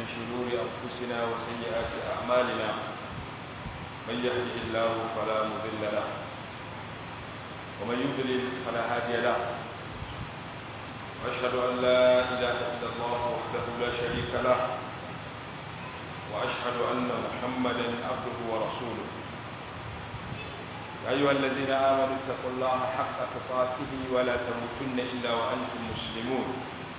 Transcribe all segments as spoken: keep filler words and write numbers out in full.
شرور أنفسنا وسيئات أعمالنا من يهده الله فلا مضل له ومن يضلل فلا هادي له وأشهد أن لا إله إلا الله وحده لا شريك له وأشهد أن محمدا عبده ورسوله يا أيها الذين آمنوا اتقوا الله حق تقاته ولا تموتن إلا وأنتم مسلمون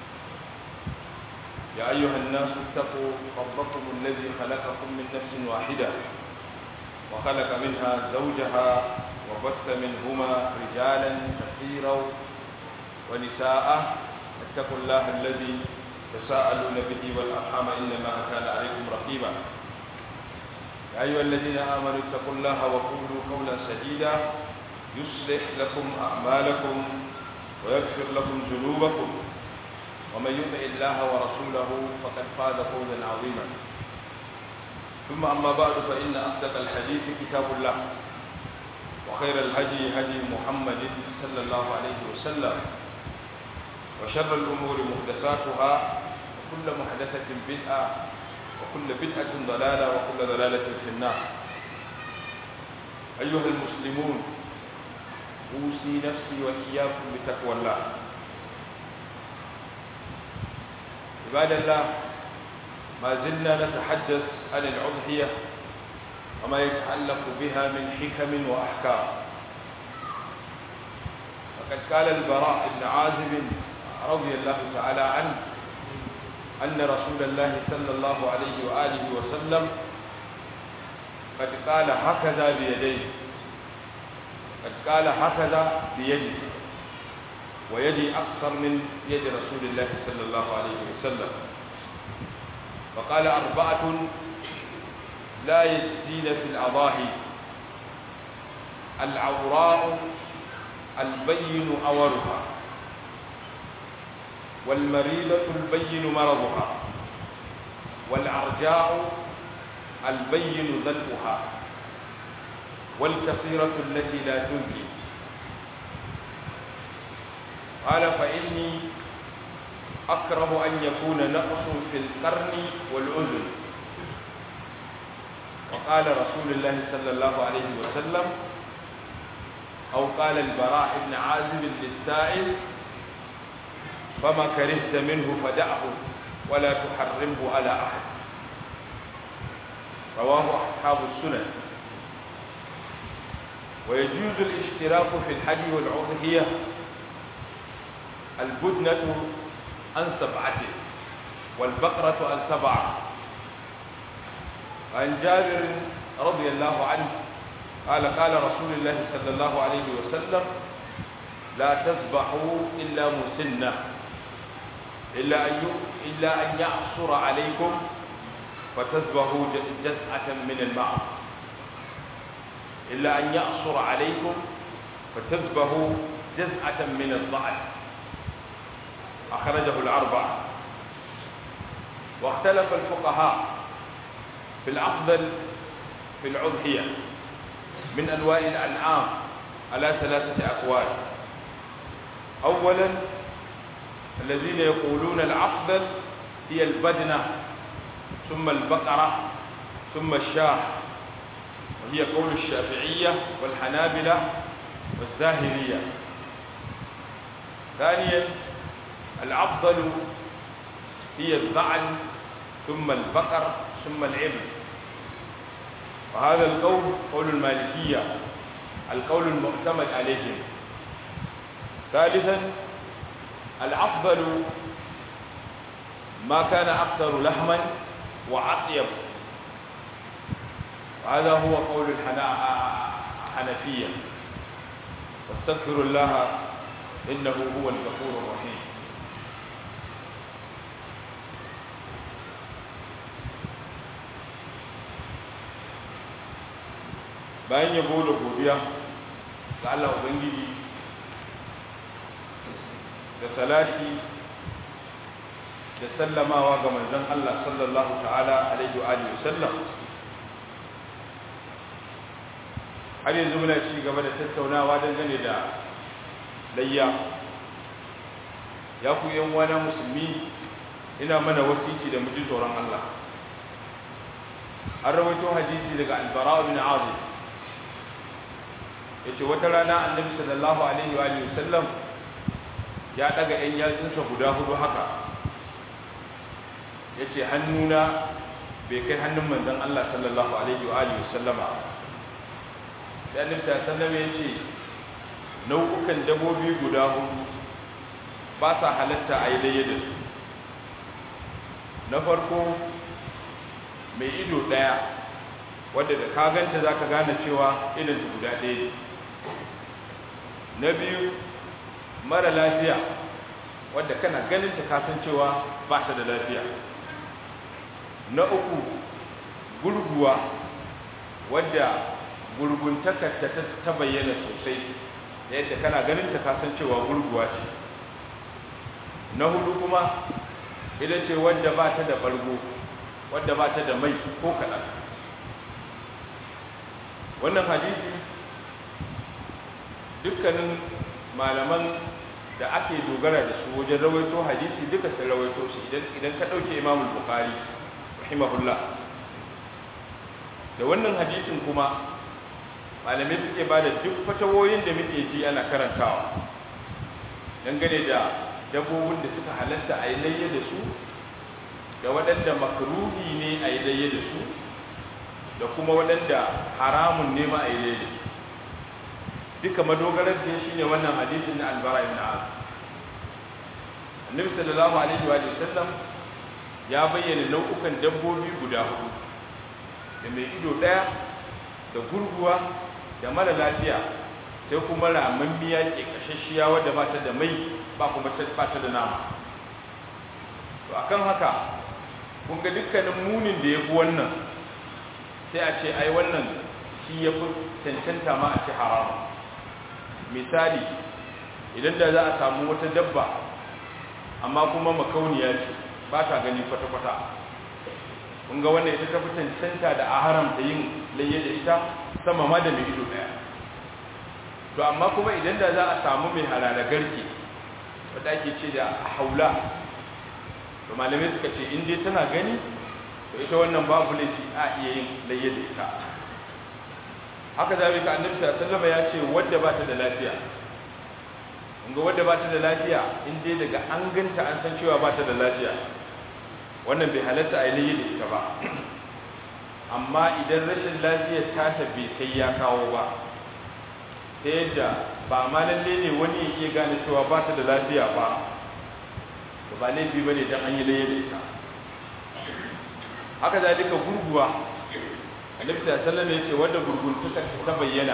يا أيها الناس اتقوا ربكم الذي خلقكم من نفس واحدة وخلق منها زوجها وبث منهما رجالا كثيرا ونساء اتقوا الله الذي تساءلون به والأرحام إنما كان عليكم رقيبا يا أيها الذين آمنوا اتقوا الله وقولوا قولا سديدا يصلح لكم أعمالكم ويغفر لكم ذنوبكم ومن يطع الله ورسوله فقد فاز فوزا عظيما ثم أما بعد فإن أصدق الحديث كتاب الله وخير الهدي هدي محمد صلى الله عليه وسلم وشر الأمور محدثاتها وكل محدثة بدعة وكل بدعة ضلالة وكل ضلالة في النار أيها المسلمون أوصي نفسي وإياكم بتقوى الله عباد الله ما زلنا نتحدث عن الأضحية وما يتعلق بها من حكم وأحكام وقد قال البراء بن عازب رضي الله تعالى عنه أن رسول الله صلى الله عليه وآله وسلم قد قال هكذا بيديه قد قال هكذا بيدي ويدي أكثر من يد رسول الله صلى الله عليه وسلم فقال أربعة لا يزيد في الأضاحي العوراء البين أورها والمريضة البين مرضها والعرجاء البين ذلقها والكثيرة التي لا تنكي قال فإني أكره أن يكون نقص في القرن والأذن وقال رسول الله صلى الله عليه وسلم أو قال البراء بن عازب للسائل فما كرهت منه فدعه ولا تحرمه على أحد رواه أصحاب السنن ويجوز الاشتراك في الحج والأضحية البدنة عن سبعة والبقرة عن سبعة عن جابر رضي الله عنه قال قال رسول الله صلى الله عليه وسلم لا تذبحوا إلا مسنة إلا أن إلا أن يعصر عليكم فتذبحوا جزعة من المعص إلا أن يعصر عليكم فتذبحوا جزعة من الضعف أخرجه الأربعة واختلف الفقهاء في الأفضل في الأضحية من أنواع الأنعام على ثلاثة أقوال أولا الذين يقولون الأفضل هي البدنة ثم البقرة ثم الشاة وهي قول الشافعية والحنابلة والزاهرية ثانيا الأفضل هي الضعن ثم البقر ثم العبد وهذا القول قول المالكية القول المعتمد عليهم ثالثا الأفضل ما كان أكثر لحما وأطيب وهذا هو قول الحنفية واستغفروا الله إنه هو الغفور الرحيم bayan yabo da godiya ga Allah Ubangiji da salati da sallamawa ga manzon Allah sallallahu ta'ala alaihi wa alihi wasallam har yanzu muna ci gaba da tattaunawa dangane da layya ya ku yan wani musulmi ina mana wasici da mu ji tsoron Allah. An rawaito hadisi daga Al-Bara bin Azib yace wata rana Annabi sallallahu alaihi wa alihi wasallam ya daga ɗan yatsunsa guda hudu haka yace hannuna bai kai hannun manzon Allah sallallahu alaihi wa alihi wasallama. Sai Annabi sallallahu alaihi wasallam yace nau'ukan dabobi guda hudu ba sa halatta a yi layya da su. Na farko mai ido ɗaya wadda da ka ganta za ka gane cewa idansu guda ɗaya ne. Na biyu mara lafiya wadda kana ganin ta kasan cewa ba ta da lafiya. Na uku gurguwa wadda gurguntakarta ta bayyana sosai yadda kana ganin ta kasan cewa gurguwa ce. Na hudu kuma ita ce wadda ba ta da bargo, wadda ba ta da mai ko kaɗan. Wannan hadisi dukkanin malaman da ake dogara da su wajen rawaito hadisi duka sun rawaito shi idan ka ɗauke Imam Bukhari rahimahullah. Da wannan hadisin kuma malamai suke ba da duk fatawoyin da muke ji ana karantawa dangane da dabbobin da suka halatta a yi layya da su da waɗanda makruhi ne a yi layya da su da kuma waɗanda haramun ne ma a yi layya da su. Duka madogarar da shi ne wannan hadisin na Al-Bara ibn Azib. Annabi sallallahu alaihi wa sallam ya bayyana nau'ukan dabbobi guda hudu da mai ido ɗaya da gurguwa da mara lafiya sai kuma ramammiya ke kashashiya wadda ba ta da mai ba kuma ba ta da nama. To akan haka kun ga dukkanin munin da ya fi wannan sai a ce ai wannan shi ya fi cancanta ma a ce haramu. Misali idan da za a samu wata dabba amma kuma makauniya ce ba ta gani kwata-kwata, kun ga wannan ita ta fi cancanta da a haramta yin layya da ita sama ma da mai ido daya. To amma kuma idan da za a samu mai halala garke wadda ake ce da haula, to malamai suka ce in dai tana gani to ita wannan babu laifi a iya yin layya da ita. Haka zabi ka Annabi sallallahu alaihi wasallam ya ce wadda ba ta da lafiya, kun ga wadda ba ta da lafiya in dai daga an ganta an san cewa ba ta da lafiya wannan bai halatta a yi layya da ita ba. Amma idan rashin lafiyar ta bai kai ya kawo ba ta yadda ba ma lalle ne wani ya iya gane cewa ba ta da lafiya ba, to ba laifi ba ne don an yi layya da ita. Haka zalika gurguwa, Annabi sallallahu alaihi wasallam ya ce wadda gurguntuka ta bayyana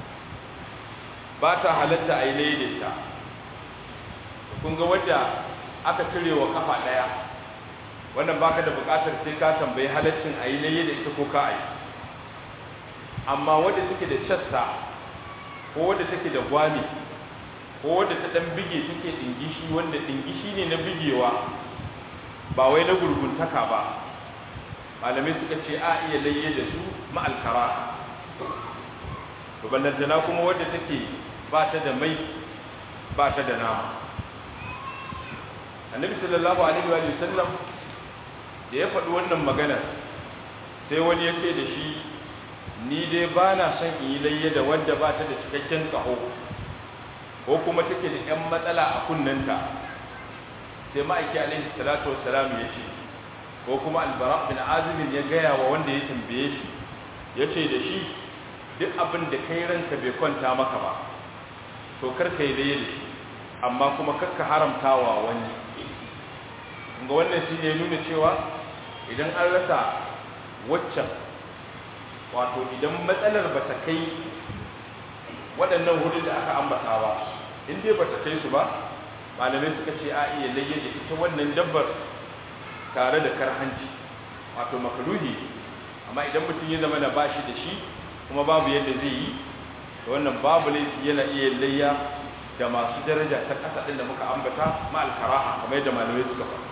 ba ta halatta a yi layya da ita. Kun ga wadda aka cire wa kafa ɗaya, wannan baka da buƙatar sai ka tambayi halaccin a yi layya da ita ko ka a yi. Amma wadda take da cassa ko wadda take da gwami ko wadda ta dan bige take dingishi, wanda dingishi ne na bigewa ba wai na gurguntaka ba, malamai suka ce a iya layye da su ma'alkara. to ballantana kuma wadda take ba ta da mai ba ta da nama. Annabi sallallahu alaihi wa sallam da ya faɗi wannan magana sai wani ya ce da shi, ni dai ba na son in yi layya da wadda ba ta da cikakken ƙaho ko kuma take da ƴan matsala a kunnenta. Sai ma'aiki alaihi salatu wassalam ya ce, ko kuma Al-Bara bin Azib ya gaya wa wanda ya tambaye shi, ya ce da shi, duk abin da kai ranka bai kwanta maka ba to kar ka yi layya da shi, amma kuma kar ka haramta wa wani. ga wannan shi ne nuna cewa idan an rasa waccan, wato idan matsalar ba ta kai waɗannan hudu da aka ambata ba, in dai ba ta kai su ba, malamai suka ce a iya layya da ita wannan dabbar tare da karhanci, wato makaruhi. Amma idan mutum ya zama na bashi da shi kuma babu yadda zai yi, to wannan babu laifi yana iya layya da masu daraja ta ƙasa ɗin da muka ambata ma alkaraha, kamar yadda malamai suka faɗa.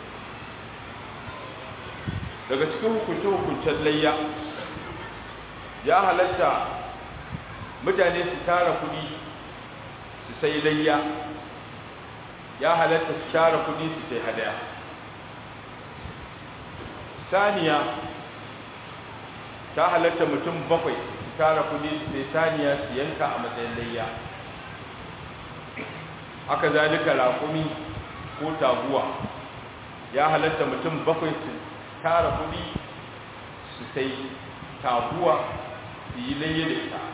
Daga cikin hukunce-hukuncen layya ya halatta mutane su tara kuɗi su sai layya, ya halatta su tara kuɗi su sai hadaya. saniya ta halatta mutum bakwai su tara kudi sai saniya su yanka a matsayin layya. Haka zalika raƙumi ko taguwa ya halatta mutum bakwai su tara kudi su sai taguwa su yi layya da ita.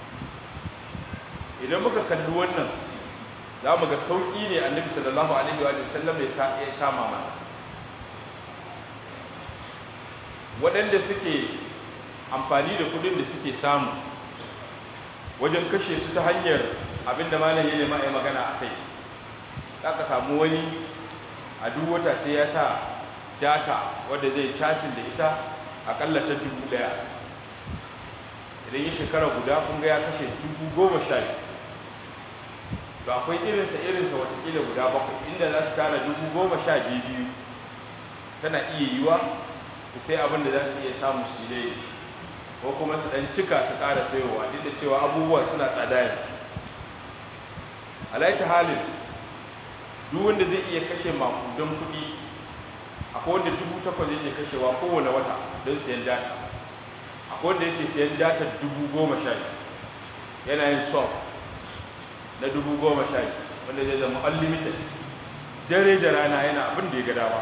Idan muka kalli wannan za mu ga sauƙi ne annabi sallallahu alaihi wa sallam ya kama mana. Waɗanda suke amfani da kudin da suke samu wajen kashe su ta hanyar abinda malam ya nema ya magana a kai, za ka samu wani a duk wata sai ya sa data wadda zai chatting da ita akalla ta dubu ɗaya. Idan ya shekara guda kun ga ya kashe dubu goma sha biyu. To akwai irinsa irinsa watakila guda bakwai inda za su tara dubu goma sha biyu tana iya yiwa su sai abin da za su iya samu su yi ko kuma su ɗan cika su ƙara sayowa duk da cewa abubuwa suna tsada yanzu. Alaita halin duk wanda zai iya kashe makudan kuɗi, akwai wanda dubu takwas yake kashewa kowane wata don sayan data, akwai wanda yake sayan data dubu goma sha yana yin soft na dubu goma sha wanda zai zama unlimited dare da rana yana abin da ya ga dama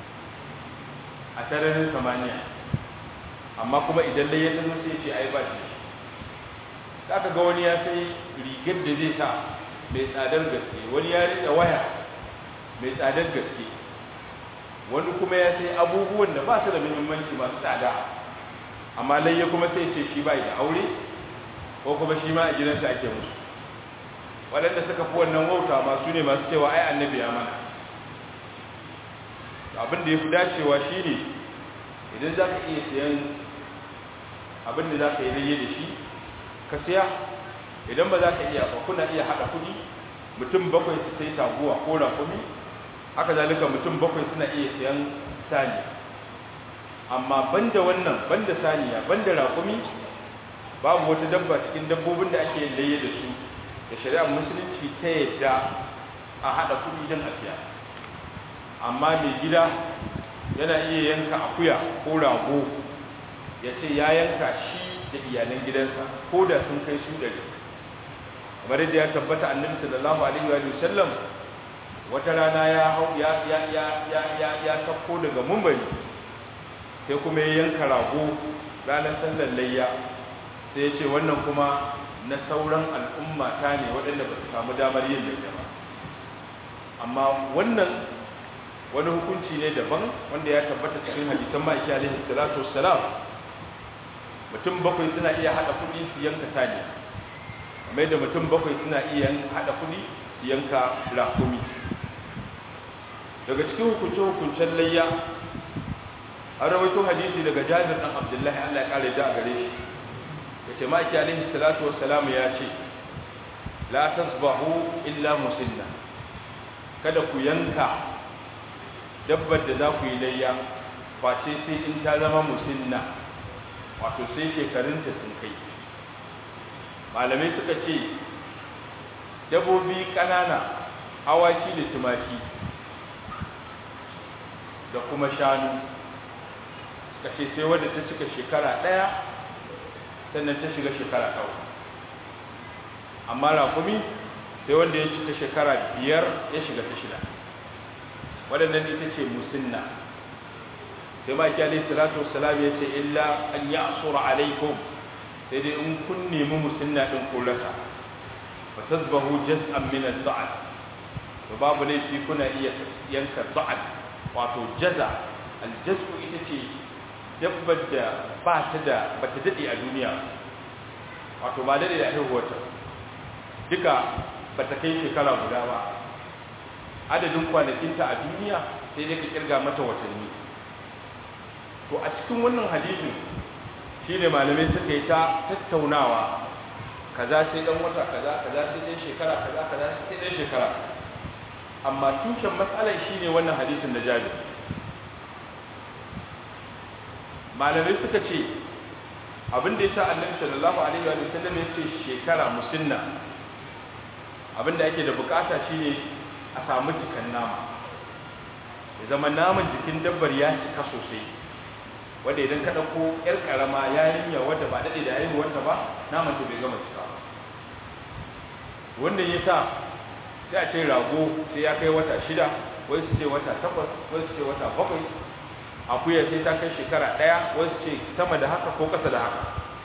a sararin samaniya. Amma kuma idan dai ya tazo sai ce ai ba shi, za ka ga wani ya sai rigar da zai sa mai tsadar gaske, wani ya rika waya mai tsadar gaske, wani kuma ya sai abubuwan da ba su da muhimmanci masu tsada, amma layya kuma sai ce shi ba da aure ko kuma shi ma a gidansa ake musu. Waɗanda suka fi wannan wauta masu ne masu cewa ai annabi ya mana. Abin da ya fi dacewa shi ne idan za ka iya siyan abin da za ka yi layya da shi ka siya. Idan ba za ka iya ba kuna iya haɗa kuɗi mutum bakwai su sai taguwa ko raƙumi, haka zalika mutum bakwai suna iya siyan saniya. Amma banda wannan banda saniya banda raƙumi babu wata dabba cikin dabbobin da ake yin layya da su da shari'ar musulunci ta yadda a haɗa kuɗi don a siya. Amma mai gida yana iya yanka akuya ko rago ya ce ya yanka shi da iyalan gidansa ko da sun kai su ɗari. Kamar yadda ya tabbata annabi sallallahu alaihi wa sallam wata rana ya hau ya ya ya ya ya ya sauko daga mumbari sai kuma ya yanka rago ranar sallar layya, sai ya ce wannan kuma na sauran al'umma ta ne waɗanda ba su samu damar yin layya ba. Amma wannan wani hukunci ne daban wanda ya tabbata cikin hadisan ma'aiki alaihi salatu wassalam. Mutum bakwai suna iya haɗa kuɗi su yanka saniya, kamar da mutum bakwai suna iya haɗa kuɗi su yanka rakumi. Daga cikin hukunce-hukuncen layya an rawaito hadisi daga Jabir ɗan Abdullahi, Allah ya ƙara da a gare shi, da ce ma'aiki alaihi salatu wassalam ya ce la tasbahu illa musinna, kada ku yanka dabbar da za ku yi layya face sai in ta zama musinna, wato sai shekarunta sun kai. Malamai suka ce dabbobi ƙanana, awaki da tumaki da kuma shanu, suka ce sai wadda ta cika shekara ɗaya sannan ta shiga shekara ɗaya. Amma raƙumi sai wanda ya cika shekara biyar ya shiga ta shida. Waɗannan ita ce musinna. Sai ma ki alaihi salatu wassalam ya ce illa an ya'sura alaikum, sai dai in kun nemi musinna din kun rasa, fa tasbahu jaz'an min az-za'al, to babu laifi kuna iya yanka za'al, wato jaza. Al-jaz'u ita ce dabbar da ba ta da ba ta dade a duniya, wato ba dade da haihuwarta duka ba ta kai shekara guda ba. Adadin kwanakinta a duniya sai dai ka kirga mata watanni. To a cikin wannan hadisin shine malamai suka yi ta tattaunawa, kaza sai dan wata kaza kaza sai dan shekara kaza kaza sai dan shekara. Amma tushen matsalar shine wannan hadisin da Jabir. Malamai suka ce abin da yasa Annabi sallallahu alaihi wa sallam ya ce shekara musinna, abin da ake da bukata shine a samu jikin nama, ya zama naman jikin dabbar ya cika sosai, wanda idan ka ɗauko ƴar ƙarama yarinya wadda ba daɗe da haihuwarta ba naman ta bai gama cika ba. Wanda ya sa sai a ce rago sai ya kai wata shida, wai su ce wata takwas, wai su ce wata bakwai, akuya sai ta kai shekara ɗaya, wai su ce sama da haka ko ƙasa da haka.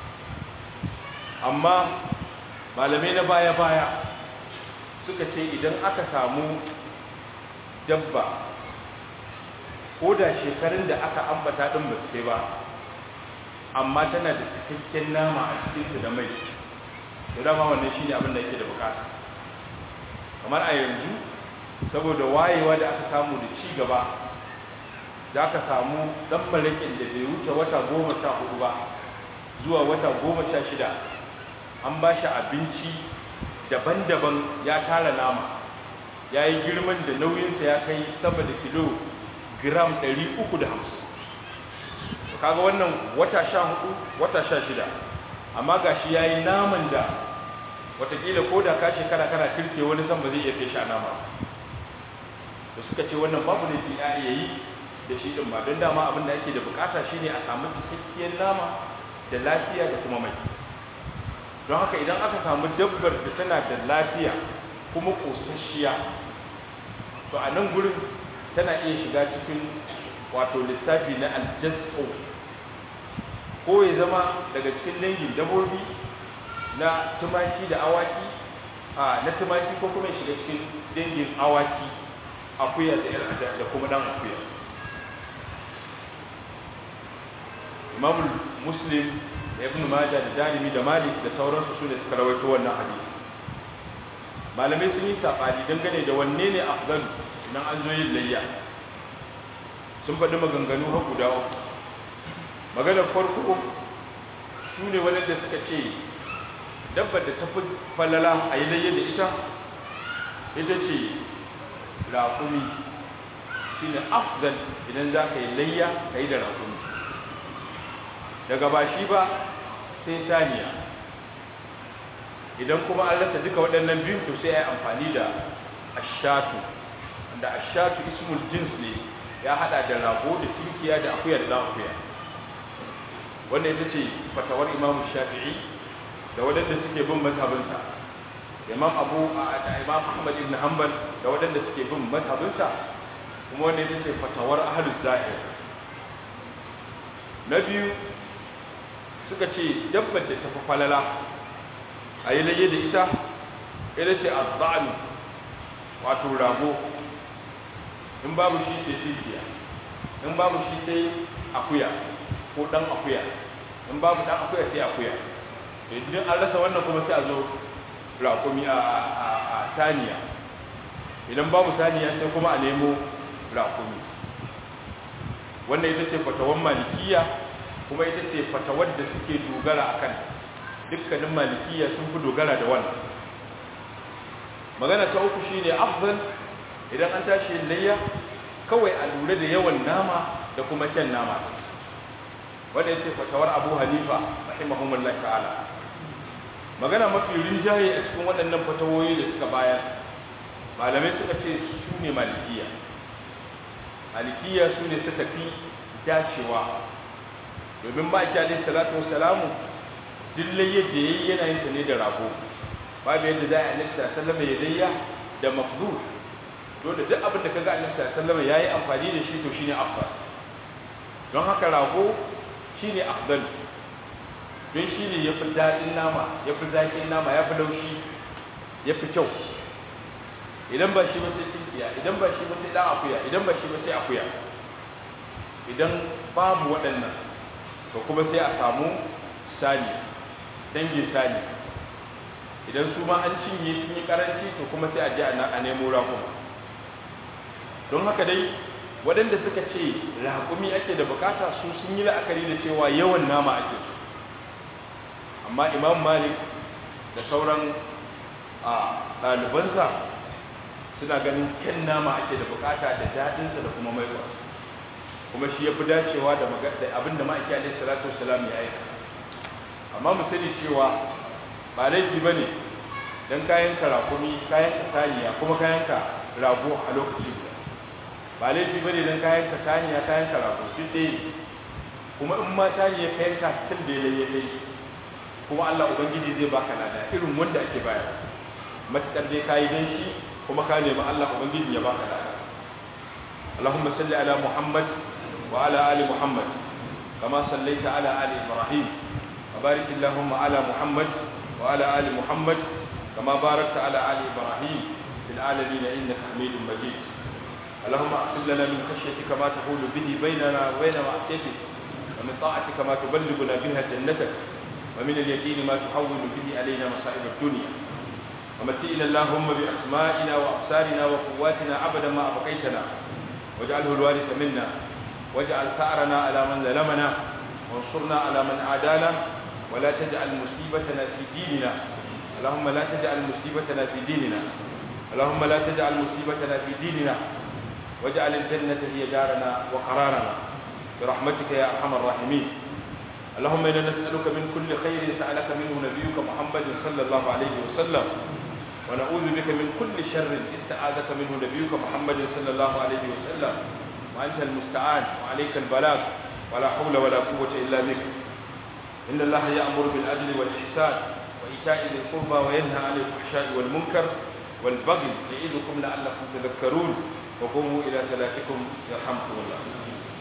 Amma malamai na baya-baya suka ce idan aka samu dabba ko da shekarun da aka ambata ɗin ba su kai ba, amma tana da cikakken nama a cikinsu da mai, da dama wannan shi ne abin da yake da bukata. Kamar a yanzu saboda wayewa da aka samu da ci gaba, da aka samu ɗan malakin da bai wuce wata goma sha hudu ba zuwa wata goma sha shida, an ba shi abinci daban-daban, ya tara nama, ya yi girman da nauyinsa ya kai sama da kilo gram ɗari uku da hamsin. Kaga wannan wata sha hudu wata sha shida, amma ga shi ya yi naman da watakila ko da ka shekara kana kirke wani san ba zai iya kai sha nama da suka ce wannan babu ne ya iya yi da shi din ba, don dama abin da yake da bukata shine a samu cikakkiyar nama da lafiya da kuma mai. Don haka idan aka samu dabbar da tana da lafiya kuma kosasshiya, to a nan gurin tana iya shiga cikin wato lissafi na aljazo, ko ya zama daga cikin dangin dabbobi na tumaki da awaki, a na tumaki ko kuma shiga cikin dangin awaki, akuya da da kuma dan akuya. Imam Muslim da Ibn Majah da Darimi da Malik da sauransu su ne suka rawaito wannan hadisi. Malamai sun yi sabani dangane da wanne ne afdal idan an zo yin layya. Sun faɗi maganganu har guda uku. Maganar farko su ne waɗanda suka ce dabbar da ta fi falala a yi layya da ita ita ce raƙumi, shi ne afdal idan za ka yi layya ka yi da raƙumi. Daga ba shi ba sai saniya. Idan kuma an rasa duka waɗannan biyu to sai a yi amfani da ashatu, da ashatu ismul jins ne, ya haɗa da rago da tinkiya da akuya da ɗan akuya. Wannan ita ce fatawar Imam Shafi'i da waɗanda suke bin mazhabinsa, Imam Abu da Imam Ahmad ibn Hanbal da waɗanda suke bin mazhabinsa, kuma wannan ita ce fatawar Ahlus Zahir. Na biyu suka ce dabbar da ta fi falala a yi laye da ita ita ce azza'anu, wato rago, in babu shi sai tinkiya, in babu shi sai akuya ko ɗan akuya, in babu ɗan akuya sai akuya. Idan an rasa wannan kuma sai a zo raƙumi a saniya, idan babu saniya sai kuma a nemo raƙumi. Wannan ita ce fatawan malikiya, kuma ita ce fatawar da suke dogara a kan. Dukkanin malikiya sun fi dogara da wannan. Magana ta uku shine afdal idan an tashi layya kawai a lura da yawan nama da kuma kyan nama. Wanda ita ce fatawar Abu Hanifa rahimahumullah ta'ala. Magana mafi rinjaye a cikin waɗannan fatawoyi da suka bayar, malamai suka ce su ne malikiya. Malikiya su ne suka fi dacewa, domin ma'aiki alaihi salatu wassalamu duk layya da yayi yana yin ta ne da rago. Babu yadda za a yi alaihi sallama ya layya da mafdud, dole duk abin da kaga alaihi sallama yayi amfani da shi to shine afdal. Don haka rago shine afdal, don shi ne ya fi daɗin nama, ya fi zaƙin nama, ya fi laushi, ya fi kyau. Idan ba shi ba sai tinkiya, idan ba shi ba sai ɗan akuya, idan ba shi ba sai akuya. Idan babu waɗannan to kuma sai a samu sani, dangin sani. Idan su ma an cinye sun yi ƙaranci to kuma sai a je a nemo raƙuma. Don haka dai waɗanda suka ce raƙumi ake da bukata su sun yi la'akari da cewa yawan nama ake so. Amma Imam Malik da sauran ɗalibansa suna ganin kyan nama ake da bukata da daɗinsa da kuma maiwa, kuma shi ya fi dacewa da abinda ma'aiki alaihi salatu wasalam ya aika. Amma mu sani cewa ba laifi ba ne don kayan ka rakumi, kayan ka saniya, kuma kayan ka rago a lokaci guda. Ba laifi ba ne don kayan ka saniya, kayan ka rago duk ɗaya ne. kuma in mata ne ya kai ka tun da ya kai kuma Allah ubangiji zai baka lada irin wanda ake bayar matakar dai kai dan shi kuma ka nemi Allah ubangiji ya baka lada Allahumma salli ala Muhammad wa ala ali Muhammad kama sallaita ala ali Ibrahim wa barik Allahumma ala Muhammad wa ala ali Muhammad kama barakta ala ali Ibrahim fil alamin innaka Hamidum Majid اللهم اقسم لنا من خشيتك ما تحول به بيننا وبين معصيتك ومن طاعتك ما تبلغنا بها جنتك ومن اليقين ما تحول به علينا مصائب الدنيا ومتئنا اللهم بأسمائنا وأبصارنا وقواتنا أبدا ما أبقيتنا واجعله الوارث منا واجعل ثأرنا على من ظلمنا وانصرنا على من عادانا ولا تجعل مصيبتنا في ديننا اللهم لا تجعل مصيبتنا في ديننا اللهم لا تجعل مصيبتنا في ديننا واجعل الجنة هي دارنا وقرارنا برحمتك يا أرحم الراحمين اللهم إنا نسألك من كل خير سألك منه نبيك محمد صلى الله عليه وسلم ونعوذ بك من كل شر استعاذك منه نبيك محمد صلى الله عليه وسلم وأنت المستعان وعليك البلاغ ولا حول ولا قوة إلا بك إن الله يأمر بالعدل والإحسان وإيتاء ذي القربى وينهى عن الفحشاء والمنكر والبغي يعظكم لعلكم تذكرون وقوموا إلى صلاتكم يرحمكم الله